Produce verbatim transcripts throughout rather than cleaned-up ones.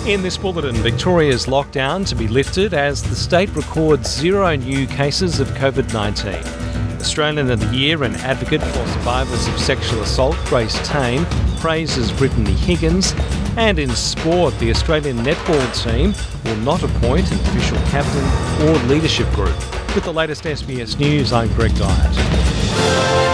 In this bulletin, Victoria's lockdown to be lifted as the state records zero new cases of covid nineteen. Australian of the Year and advocate for survivors of sexual assault, Grace Tame, praises Brittany Higgins. And in sport, the Australian netball team will not appoint an official captain or leadership group. With the latest S B S News, I'm Greg Dyatt.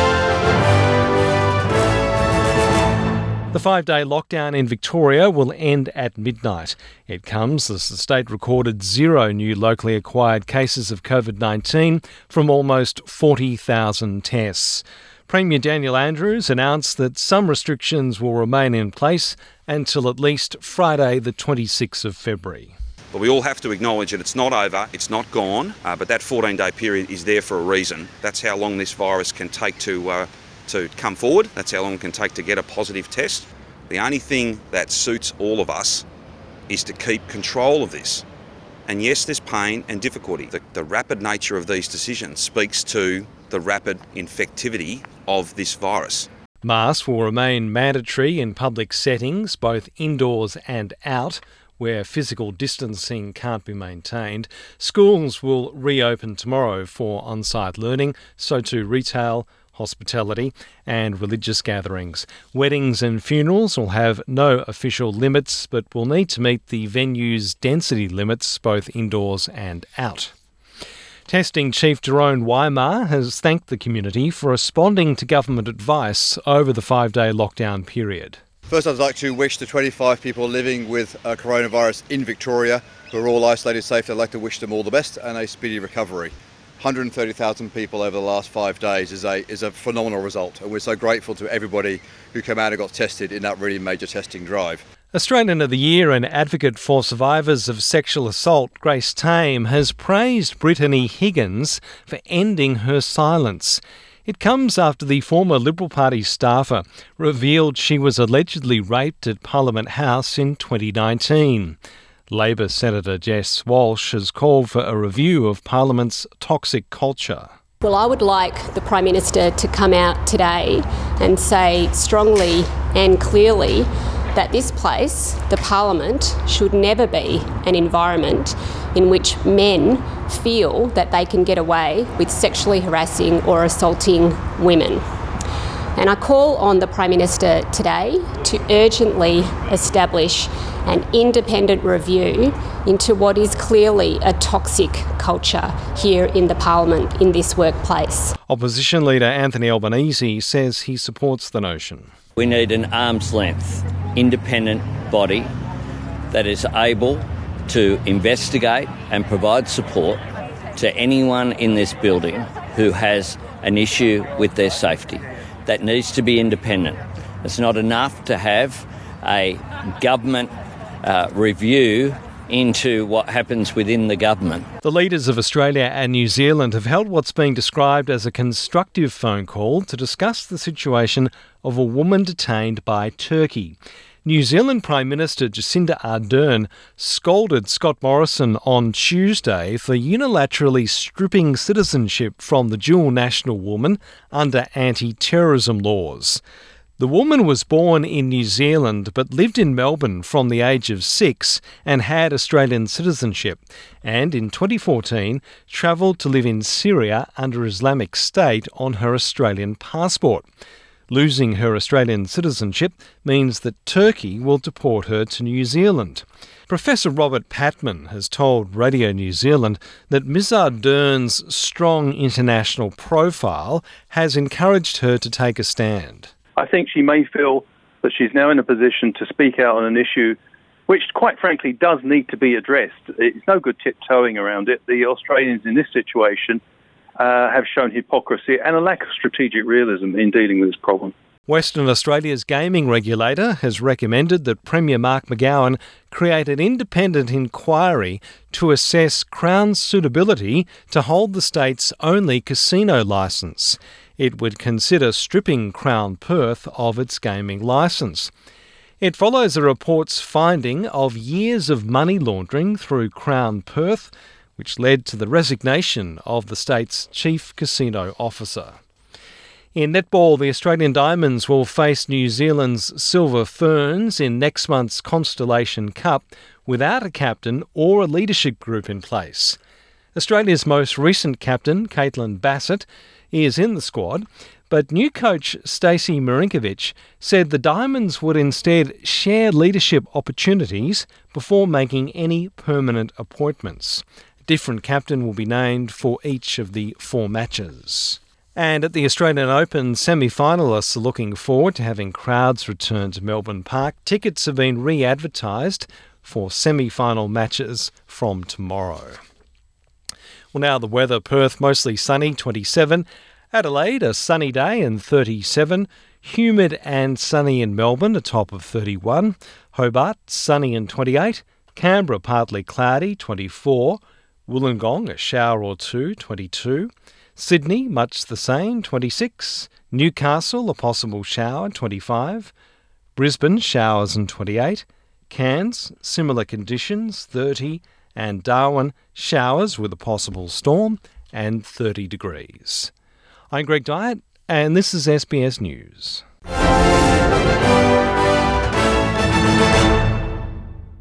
The five-day lockdown in Victoria will end at midnight. It comes as the state recorded zero new locally acquired cases of covid nineteen from almost forty thousand tests. Premier Daniel Andrews announced that some restrictions will remain in place until at least Friday the twenty-sixth of February. But we all have to acknowledge that it's not over, it's not gone, uh, but that fourteen-day period is there for a reason. That's how long this virus can take to uh, to come forward. That's how long it can take to get a positive test. The only thing that suits all of us is to keep control of this. And yes, there's pain and difficulty. The, the rapid nature of these decisions speaks to the rapid infectivity of this virus. Masks will remain mandatory in public settings, both indoors and out, where physical distancing can't be maintained. Schools will reopen tomorrow for on-site learning, so too retail, hospitality and religious gatherings. Weddings and funerals will have no official limits, but will need to meet the venue's density limits, both indoors and out. Testing Chief Jerome Weimar has thanked the community for responding to government advice over the five-day lockdown period. First, I'd like to wish the twenty-five people living with uh, coronavirus in Victoria who are all isolated safely, I'd like to wish them all the best and a speedy recovery. one hundred thirty thousand people over the last five days is a is a phenomenal result, and we're so grateful to everybody who came out and got tested in that really major testing drive. Australian of the Year and advocate for survivors of sexual assault, Grace Tame, has praised Brittany Higgins for ending her silence. It comes after the former Liberal Party staffer revealed she was allegedly raped at Parliament House in twenty nineteen. Labor Senator Jess Walsh has called for a review of Parliament's toxic culture. Well, I would like the Prime Minister to come out today and say strongly and clearly that this place, the Parliament, should never be an environment in which men feel that they can get away with sexually harassing or assaulting women. And I call on the Prime Minister today to urgently establish an independent review into what is clearly a toxic culture here in the Parliament, in this workplace. Opposition leader Anthony Albanese says he supports the notion. We need an arm's length, independent body that is able to investigate and provide support to anyone in this building who has an issue with their safety. That needs to be independent. It's not enough to have a government uh, review into what happens within the government. The leaders of Australia and New Zealand have held what's being described as a constructive phone call to discuss the situation of a woman detained by Turkey. New Zealand Prime Minister Jacinda Ardern scolded Scott Morrison on Tuesday for unilaterally stripping citizenship from the dual national woman under anti-terrorism laws. The woman was born in New Zealand but lived in Melbourne from the age of six and had Australian citizenship, and in twenty fourteen travelled to live in Syria under Islamic State on her Australian passport. Losing her Australian citizenship means that Turkey will deport her to New Zealand. Professor Robert Patman has told Radio New Zealand that Miz Ardern's strong international profile has encouraged her to take a stand. I think she may feel that she's now in a position to speak out on an issue which, quite frankly, does need to be addressed. It's no good tiptoeing around it. The Australians in this situation uh, have shown hypocrisy and a lack of strategic realism in dealing with this problem. Western Australia's gaming regulator has recommended that Premier Mark McGowan create an independent inquiry to assess Crown's suitability to hold the state's only casino licence. It would consider stripping Crown Perth of its gaming licence. It follows a report's finding of years of money laundering through Crown Perth, which led to the resignation of the state's chief casino officer. In netball, the Australian Diamonds will face New Zealand's Silver Ferns in next month's Constellation Cup, without a captain or a leadership group in place. Australia's most recent captain, Caitlin Bassett, is in the squad, but new coach Stacey Marinkovic said the Diamonds would instead share leadership opportunities before making any permanent appointments. A different captain will be named for each of the four matches. And at the Australian Open, semi-finalists are looking forward to having crowds return to Melbourne Park. Tickets have been re-advertised for semi-final matches from tomorrow. Well, now the weather. Perth mostly sunny, twenty-seven. Adelaide, a sunny day and thirty-seven. Humid and sunny in Melbourne, a top of thirty-one. Hobart, sunny and twenty-eight. Canberra, partly cloudy, twenty-four. Wollongong, a shower or two, twenty-two. Sydney, much the same, twenty-six. Newcastle, a possible shower, twenty-five. Brisbane, showers and twenty-eight. Cairns, similar conditions, thirty. And Darwin, showers with a possible storm and thirty degrees. I'm Greg Dyett, and this is S B S News.